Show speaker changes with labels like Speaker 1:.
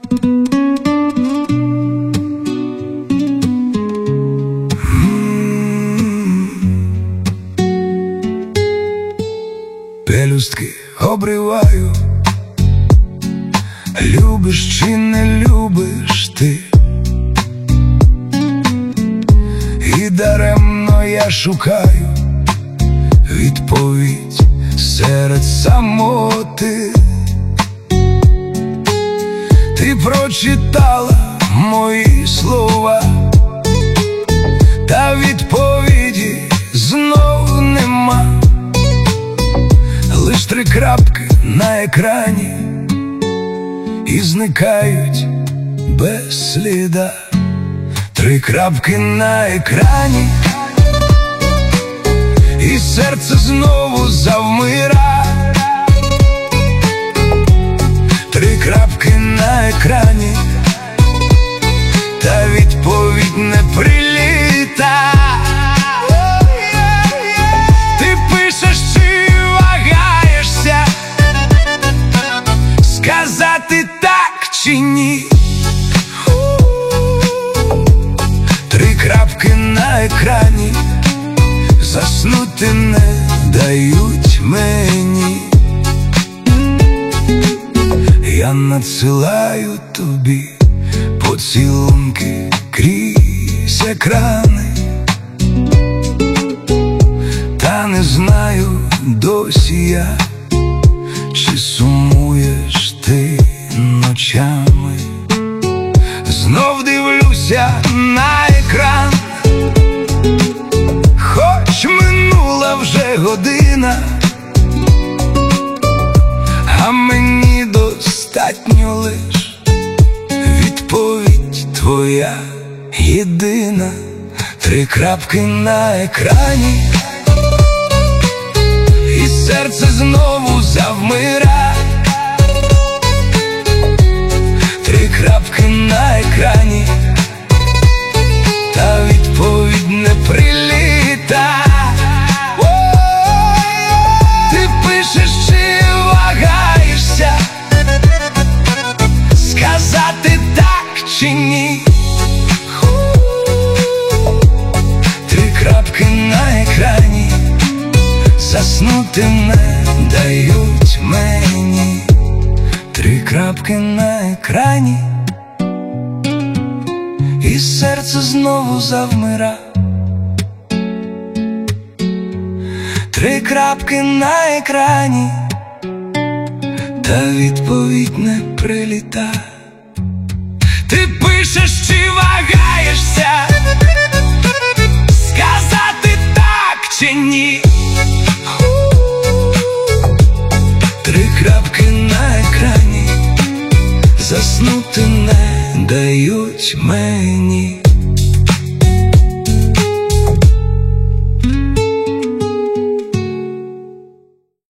Speaker 1: Пелюстки обриваю, любиш чи не любиш ти, і даремно я шукаю відповідь серед самоти. Ти прочитала мої слова, та відповіді знов нема. Лиш 3 крапки на екрані і зникають без сліда. 3 крапки на екрані, і серце знову завмира. 3 крапки на екрані, та відповідь не приліта. Ти пишеш чи вагаєшся, сказати так чи ні. 3 крапки на екрані, заснути не дають мені. Я надсилаю тобі поцілунки крізь екрани, та не знаю досі я, чи сумуєш ти ночами. Знов дивлюся на екран, хоч минула вже година, а мені достатньо лиш відповідь твоя єдина. 3 крапки на екрані, і серце знову завмира. 3 крапки на екрані, та відповідь не приліта. Ти пишеш чи вагаєшся, сказати так чи ні. 3 крапки на екрані, заснути не дають мені. 3 крапки на екрані, і серце знову завмира. 3 крапки на екрані, та відповідь не приліта. Ти пишеш чи вагаєшся, сказати так чи ні. 3 крапки на екрані, заснути не дають мені.